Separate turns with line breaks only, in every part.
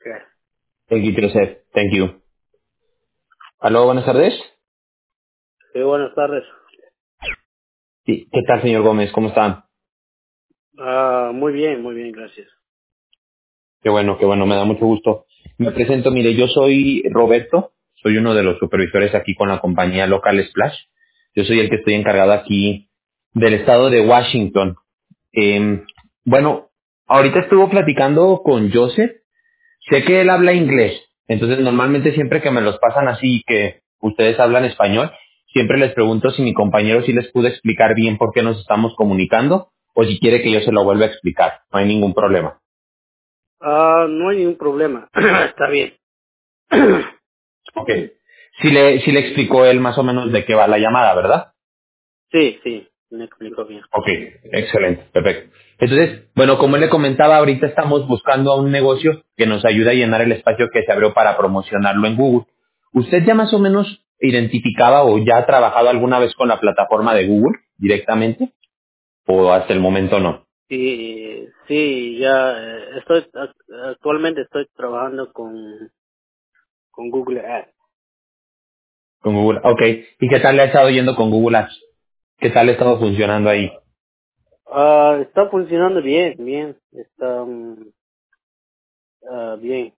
Okay.
Thank you, Joseph. Thank you. Aló, buenas tardes.
Sí, buenas tardes.
Sí, ¿qué tal, señor Gómez? ¿Cómo está?
Muy bien, gracias.
Qué bueno, me da mucho gusto. Me presento, mire, yo soy Roberto, soy uno de los supervisores aquí con la compañía local Splash. Yo soy el que estoy encargado aquí del estado de Washington. Bueno, ahorita estuvo platicando con Joseph. Sé que él habla inglés, entonces normalmente siempre que me los pasan así que ustedes hablan español, siempre les pregunto si mi compañero sí les pudo explicar bien por qué nos estamos comunicando o si quiere que yo se lo vuelva a explicar. No hay ningún problema.
No hay ningún problema. Está bien.
Ok. Sí le explicó él más o menos de qué va la llamada, ¿verdad?
Sí, me explico bien.
Ok, excelente, perfecto. Entonces, bueno, como le comentaba, ahorita estamos buscando a un negocio que nos ayude a llenar el espacio que se abrió para promocionarlo en Google. ¿Usted ya más o menos identificaba o ya ha trabajado alguna vez con la plataforma de Google directamente? ¿O hasta el momento no?
Sí, ya actualmente estoy trabajando con Google Ads.
Con Google, ok. ¿Y qué tal le ha estado yendo con Google Ads? ¿Qué tal ha estado funcionando ahí?
Está funcionando bien. Está bien.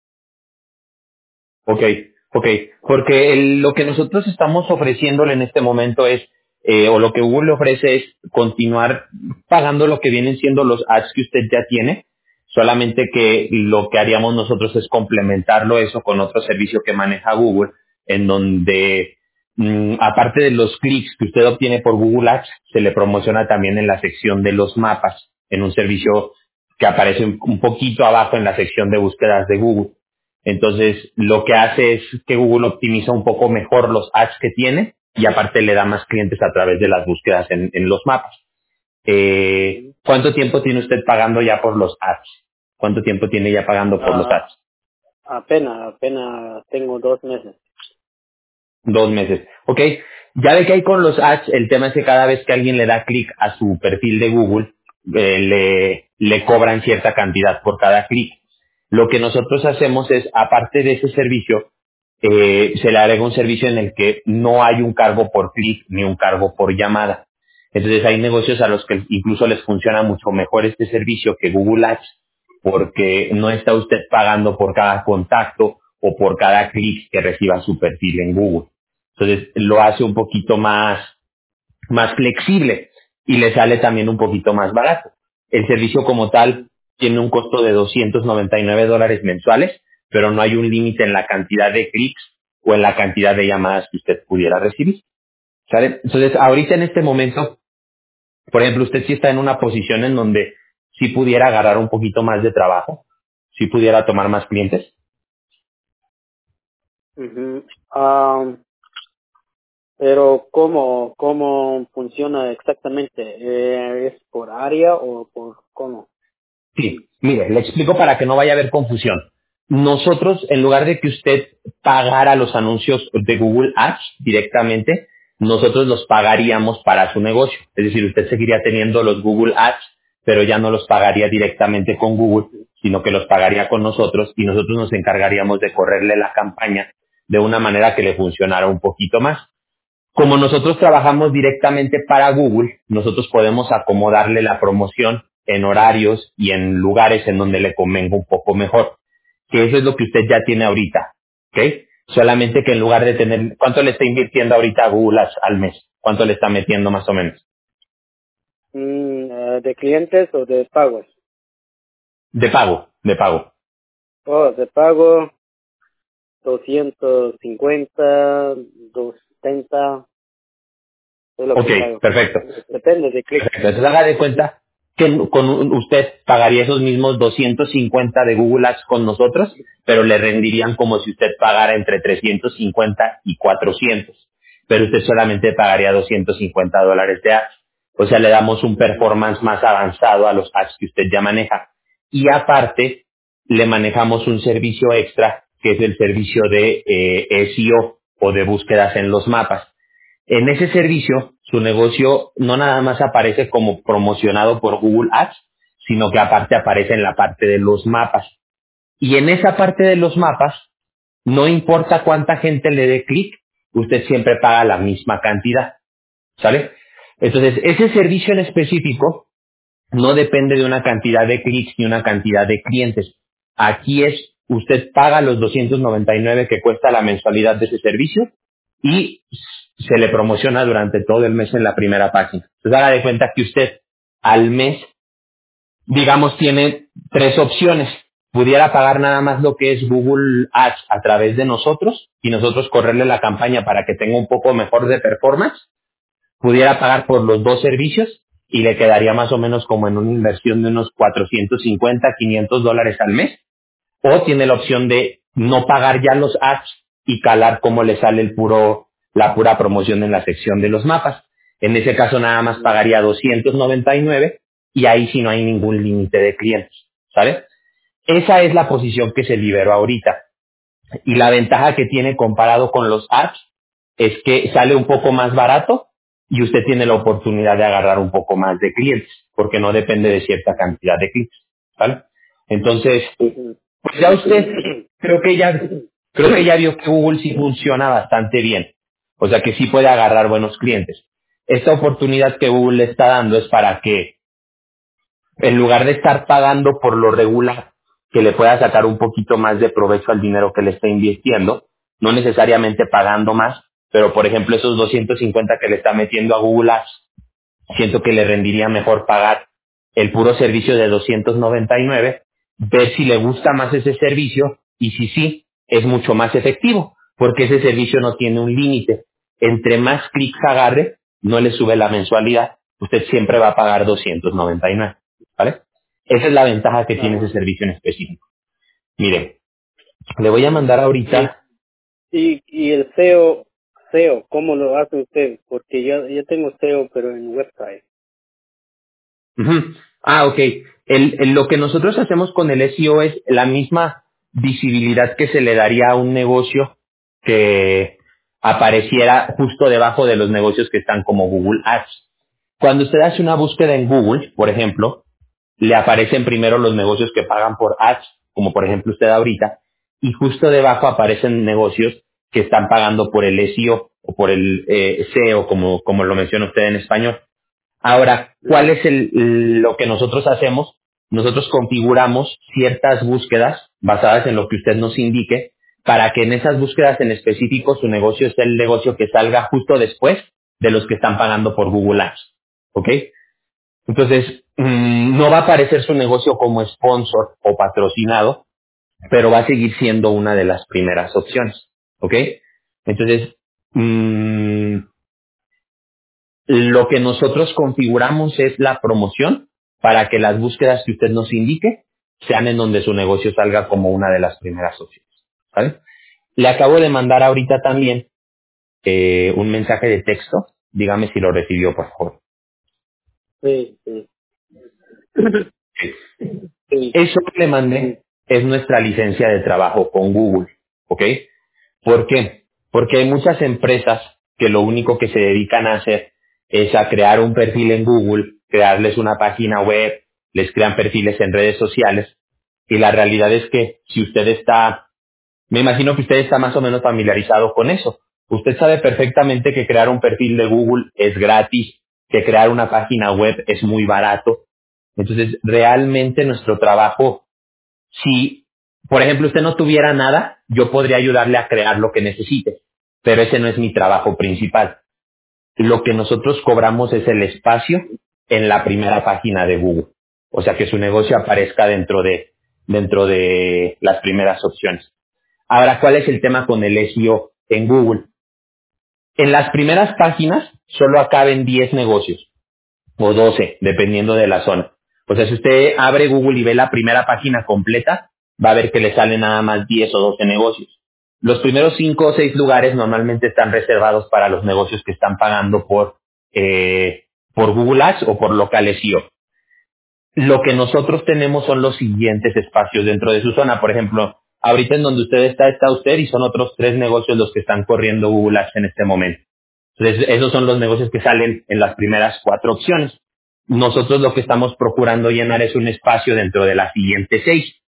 Ok, ok, porque lo que nosotros estamos ofreciéndole en este momento es, o lo que Google le ofrece es continuar pagando lo que vienen siendo los ads que usted ya tiene, solamente que lo que haríamos nosotros es complementarlo eso con otro servicio que maneja Google, en donde aparte de los clics que usted obtiene por Google Ads, se le promociona también en la sección de los mapas, en un servicio que aparece un poquito abajo en la sección de búsquedas de Google. Entonces, lo que hace es que Google optimiza un poco mejor los ads que tiene y aparte le da más clientes a través de las búsquedas en los mapas. ¿Cuánto tiempo tiene usted pagando ya por los ads? ¿Cuánto tiempo tiene ya pagando por los
Ah,
ads?
apenas tengo 2 meses.
2 meses. Ok, ya ve que hay con los ads, el tema es que cada vez que alguien le da clic a su perfil de Google, le cobran cierta cantidad por cada clic. Lo que nosotros hacemos es, aparte de ese servicio, se le agrega un servicio en el que no hay un cargo por clic ni un cargo por llamada. Entonces hay negocios a los que incluso les funciona mucho mejor este servicio que Google Ads, porque no está usted pagando por cada contacto o por cada clic que reciba su perfil en Google. Entonces lo hace un poquito más flexible y le sale también un poquito más barato. El servicio como tal tiene un costo de $299 mensuales, pero no hay un límite en la cantidad de clics o en la cantidad de llamadas que usted pudiera recibir. ¿Sale? Entonces, ahorita en este momento, por ejemplo, usted sí está en una posición en donde sí pudiera agarrar un poquito más de trabajo, sí pudiera tomar más clientes.
Ujú. Pero ¿cómo funciona exactamente? ¿Es por área o por cómo?
Sí, mire, le explico para que no vaya a haber confusión. Nosotros, en lugar de que usted pagara los anuncios de Google Ads directamente, nosotros los pagaríamos para su negocio. Es decir, usted seguiría teniendo los Google Ads, pero ya no los pagaría directamente con Google, sino que los pagaría con nosotros y nosotros nos encargaríamos de correrle la campaña de una manera que le funcionara un poquito más. Como nosotros trabajamos directamente para Google, nosotros podemos acomodarle la promoción en horarios y en lugares en donde le convenga un poco mejor. Que eso es lo que usted ya tiene ahorita, ¿ok? Solamente que en lugar de tener, ¿cuánto le está invirtiendo ahorita a Google al mes? ¿Cuánto le está metiendo más o menos?
¿De clientes o de pagos?
De pago, de pago.
De pago 250, 270, es lo
Ok,
que pago.
perfecto.
Depende de clic.
Perfecto. Entonces haga de cuenta que usted pagaría esos mismos 250 de Google Ads con nosotros, pero le rendirían como si usted pagara entre 350 y 400. Pero usted solamente pagaría $250 de ads. O sea, le damos un performance más avanzado a los ads que usted ya maneja. Y aparte, le manejamos un servicio extra, que es el servicio de SEO o de búsquedas en los mapas. En ese servicio, su negocio no nada más aparece como promocionado por Google Ads, sino que aparte aparece en la parte de los mapas. Y en esa parte de los mapas, no importa cuánta gente le dé clic, usted siempre paga la misma cantidad, ¿sale? Entonces, ese servicio en específico no depende de una cantidad de clics ni una cantidad de clientes. Aquí es, usted paga los 299 que cuesta la mensualidad de ese servicio y se le promociona durante todo el mes en la primera página. Entonces, haga de cuenta que usted al mes, digamos, tiene tres opciones. Pudiera pagar nada más lo que es Google Ads a través de nosotros y nosotros correrle la campaña para que tenga un poco mejor de performance. Pudiera pagar por los dos servicios y le quedaría más o menos como en una inversión de unos 450, $500 al mes. O tiene la opción de no pagar ya los ads y calar como le sale la pura promoción en la sección de los mapas. En ese caso nada más pagaría 299 y ahí sí no hay ningún límite de clientes, ¿sabes? Esa es la posición que se liberó ahorita. Y la ventaja que tiene comparado con los ads es que sale un poco más barato y usted tiene la oportunidad de agarrar un poco más de clientes, porque no depende de cierta cantidad de clics, ¿vale? Entonces, pues ya usted, creo que ya vio que Google sí funciona bastante bien. O sea que sí puede agarrar buenos clientes. Esta oportunidad que Google le está dando es para que en lugar de estar pagando por lo regular, que le pueda sacar un poquito más de provecho al dinero que le está invirtiendo, no necesariamente pagando más, pero por ejemplo esos 250 que le está metiendo a Google Ads, siento que le rendiría mejor pagar el puro servicio de 299, ver si le gusta más ese servicio y si sí, es mucho más efectivo, porque ese servicio no tiene un límite. Entre más clics agarre, no le sube la mensualidad, usted siempre va a pagar 299, ¿vale? Esa es la ventaja que tiene ese servicio en específico. Mire, le voy a mandar
Y,
ahorita.
y el SEO, ¿cómo lo hace usted? Porque yo tengo SEO, pero en website.
Ujú. Ah, ok. Lo que nosotros hacemos con el SEO es la misma visibilidad que se le daría a un negocio que apareciera justo debajo de los negocios que están como Google Ads. Cuando usted hace una búsqueda en Google, por ejemplo, le aparecen primero los negocios que pagan por ads, como por ejemplo usted ahorita, y justo debajo aparecen negocios que están pagando por el SEO o por el SEO, como lo menciona usted en español. Ahora, ¿cuál es lo que nosotros hacemos? Nosotros configuramos ciertas búsquedas basadas en lo que usted nos indique para que en esas búsquedas en específico su negocio sea el negocio que salga justo después de los que están pagando por Google Ads. ¿Ok? Entonces, no va a aparecer su negocio como sponsor o patrocinado, pero va a seguir siendo una de las primeras opciones. ¿Ok? Entonces, lo que nosotros configuramos es la promoción para que las búsquedas que usted nos indique sean en donde su negocio salga como una de las primeras opciones. ¿Vale? Le acabo de mandar ahorita también un mensaje de texto. Dígame si lo recibió, por favor.
Sí, sí. Sí.
Eso que le mandé es nuestra licencia de trabajo con Google. ¿Ok? ¿Por qué? Porque hay muchas empresas que lo único que se dedican a hacer es a crear un perfil en Google, crearles una página web, les crean perfiles en redes sociales. Y la realidad es que si usted está, me imagino que usted está más o menos familiarizado con eso. Usted sabe perfectamente que crear un perfil de Google es gratis, que crear una página web es muy barato. Entonces, realmente nuestro trabajo, si, por ejemplo, usted no tuviera nada, yo podría ayudarle a crear lo que necesite, pero ese no es mi trabajo principal. Lo que nosotros cobramos es el espacio en la primera página de Google. O sea, que su negocio aparezca dentro de las primeras opciones. Ahora, ¿cuál es el tema con el SEO en Google? En las primeras páginas solo acaben 10 negocios o 12, dependiendo de la zona. O sea, si usted abre Google y ve la primera página completa, va a ver que le salen nada más 10 o 12 negocios. Los primeros 5 o 6 lugares normalmente están reservados para los negocios que están pagando por Google Ads o por local SEO. Lo que nosotros tenemos son los siguientes espacios dentro de su zona. Por ejemplo, ahorita en donde usted está usted y son otros 3 negocios los que están corriendo Google Ads en este momento. Entonces, esos son los negocios que salen en las primeras 4 opciones. Nosotros lo que estamos procurando llenar es un espacio dentro de las siguientes 6.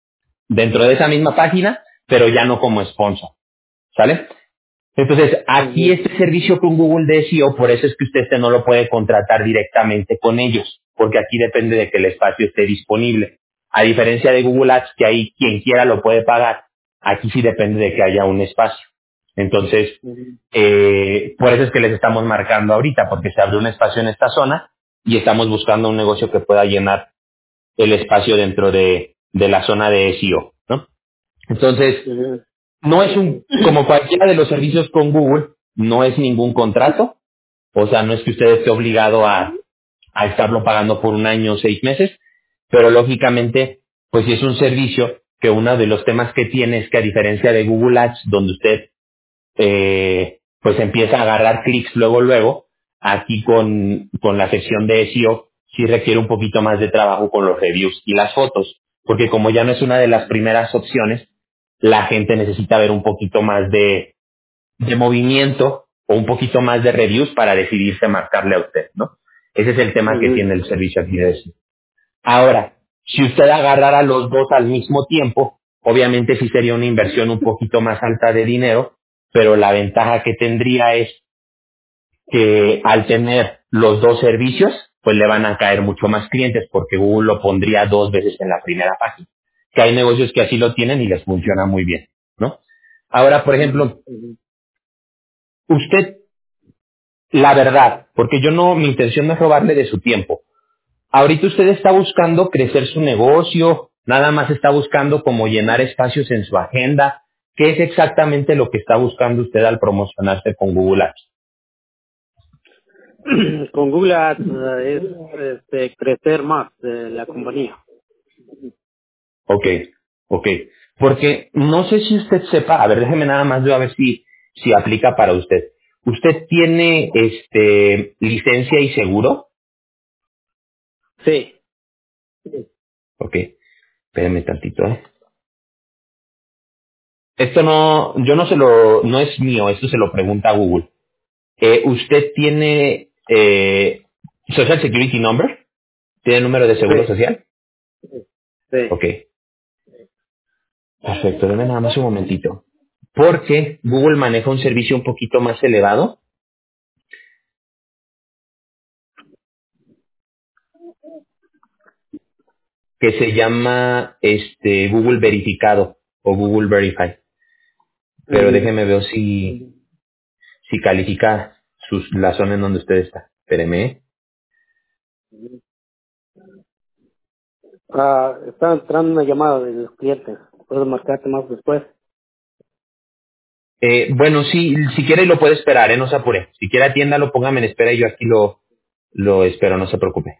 dentro de esa misma página, pero ya no como sponsor, ¿sale? Entonces, aquí
Ujú,
este servicio con Google de SEO, por eso es que usted no lo puede contratar directamente con ellos, porque aquí depende de que el espacio esté disponible. A diferencia de Google Ads, que ahí quien quiera lo puede pagar, aquí sí depende de que haya un espacio. Entonces,
ujú,
por eso es que les estamos marcando ahorita, porque se abrió un espacio en esta zona y estamos buscando un negocio que pueda llenar el espacio dentro de la zona de SEO, ¿no? Entonces,
ujú,
no es como cualquiera de los servicios con Google, no es ningún contrato, o sea, no es que usted esté obligado a estarlo pagando por un año o 6 meses, pero lógicamente, pues sí es un servicio que uno de los temas que tiene es que a diferencia de Google Ads, donde usted pues empieza a agarrar clics luego, aquí con la sección de SEO sí requiere un poquito más de trabajo con los reviews y las fotos, porque como ya no es una de las primeras opciones, la gente necesita ver un poquito más de movimiento o un poquito más de reviews para decidirse a marcarle a usted, ¿no? Ese es el tema que
ujú,
tiene el servicio aquí de SEO. Ahora, si usted agarrara los dos al mismo tiempo, obviamente sí sería una inversión un poquito más alta de dinero, pero la ventaja que tendría es que al tener los dos servicios, pues le van a caer mucho más clientes porque Google lo pondría 2 veces en la primera página. Que hay negocios que así lo tienen y les funciona muy bien, ¿no? Ahora, por ejemplo,
ujú.
usted, la verdad, porque yo no, mi intención no es robarle de su tiempo. Ahorita usted está buscando crecer su negocio, nada más está buscando como llenar espacios en su agenda. ¿Qué es exactamente lo que está buscando usted al promocionarse con Google Ads?
Con Google Ads es crecer más la compañía.
Ok, ok. Porque no sé si usted sepa, a ver, déjeme nada más yo a ver si aplica para usted. ¿Usted tiene licencia y seguro?
Sí,
Ok, espérame tantito, ¿eh? Esto no, yo no se lo, no es mío, esto se lo pregunta a Google. ¿Usted tiene Social Security Number? ¿Tiene número de seguro
sí,
social?
sí.
Ok, perfecto, deme nada más un momentito. Porque Google maneja un servicio un poquito más elevado que se llama Google Verificado o Google Verify. Pero
Ujú.
déjeme ver si califica la zona en donde usted está. Espéreme. ¿Eh?
Está entrando una llamada de los clientes. Puedo marcarte más después.
Bueno, sí, si quiere lo puede esperar, no se apure. Si quiere atiéndalo, póngame en espera y yo aquí lo espero, no se preocupe.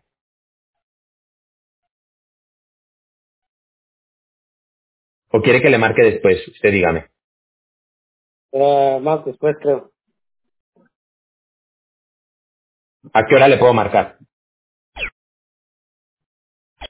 ¿O quiere que le marque después? Usted dígame.
Más después creo.
¿A qué hora le puedo marcar?